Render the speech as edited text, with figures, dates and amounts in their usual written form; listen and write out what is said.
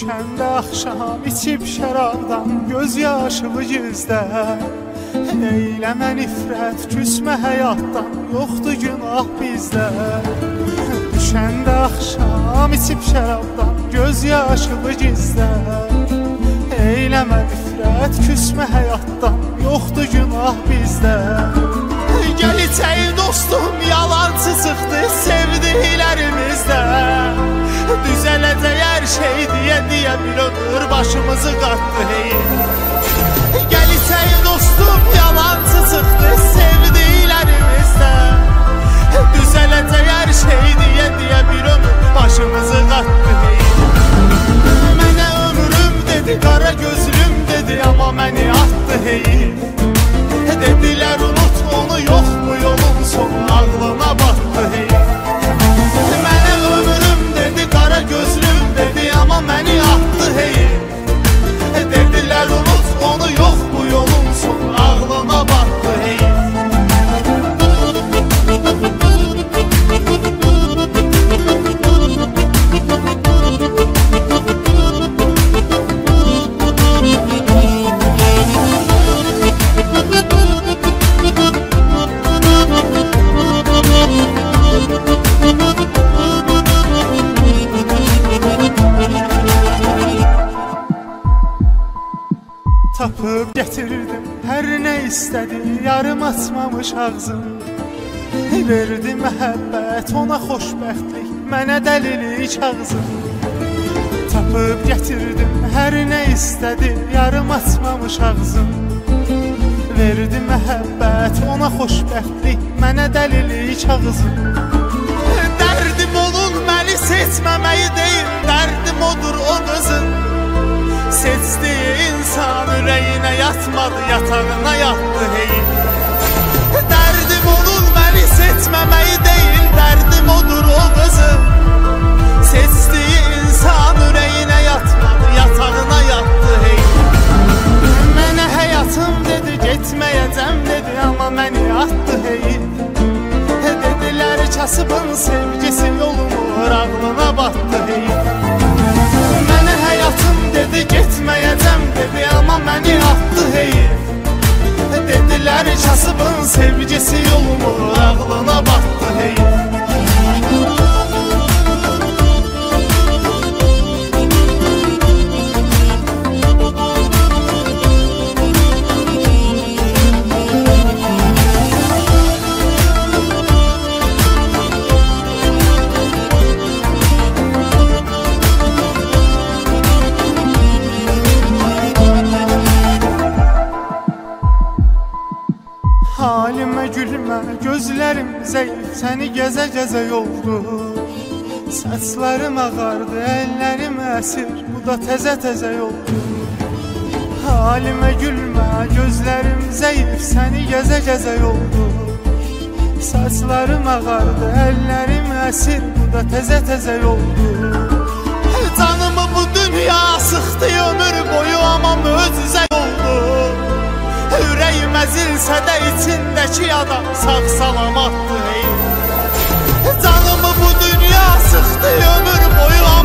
Düşəndə axşam içib şərabdan göz yaşımı gizlə. Eyləmə nifrət, küsmə həyatdan, yoxdur günah bizdə. Düşəndə axşam içib şərabdan göz yaşımı gizlə. Eyləmə nifrət, küsmə həyatdan, yoxdur günah bizdə. Gəl içəyim dostum, yalancı çıxdı sevdiklərimizdə. Düzələcək hər şey deyə bir ömür başımızı qatdı hey. Gəl içəyim dostum, yalancı çıxdı sevdiklərimizdə. Düzələcək hər şey deyə bir ömür başımızı qatdı hey. Mənə ömrüm dedi, qara gözlüm dedi, amma məni atdı hey. Dedilər unut onu, yox bu yolun sonu ağlına batdı hey. Mənə ömrüm dedi, qara gözlüm dedi, amma məni atdı hey. Dedilər unut onu, yox bu yolun sonu ağlına batdı hey. Tapıb gətirdim hər nə istədi, yarım açmamış ağzım. Verdi məhəbbət, ona xoşbəxtlik, mənə dəlilik ağzım. Tapıb gətirdim hər nə istədi, yarım açmamış ağzım. Verdi məhəbbət, ona xoşbəxtlik, mənə dəlilik ağzım. Dərdim onun məni seçməməyi deyil, dərdim odur o qızın. Seçdiyi insan ürəyinə yatmadı, yatağına yatdı hey. Dərdim onun məni seçməməyi deyil, dərdim odur o qızın. Seçdiyi insan ürəyinə yatmadı, yatağına yatdı hey. Mənə həyatım dedi, getməyəcəm dedi, amma məni atdı hey. Dedilər kasıbın sevgisi yolumur, ağlına batdı hey. Mənə həyatım dedi, getməyəcəm dedi, amma məni atdı hey. Dedilər kasıbın sevgisi yolumur, ağlına batdı hey. Halimə gülmə, gözlərim zəif, səni gəzə-gəzə yoldu. Saçlarım ağardı, əllərim əsir, bu da təzə-təzə yoldu. Halimə gülmə, gözlərim zəif, səni gəzə-gəzə yoldu. Saçlarım ağardı, əllərim əsir, bu da təzə-təzə yoldu. Canımı bu dünya sıxdı ömür boyu, amma möcüzə yoldu. Ürəyim əzilsə də içindəki adam sağ salamatdır hey. Canımı bu dünya sıxdı ömür boyu,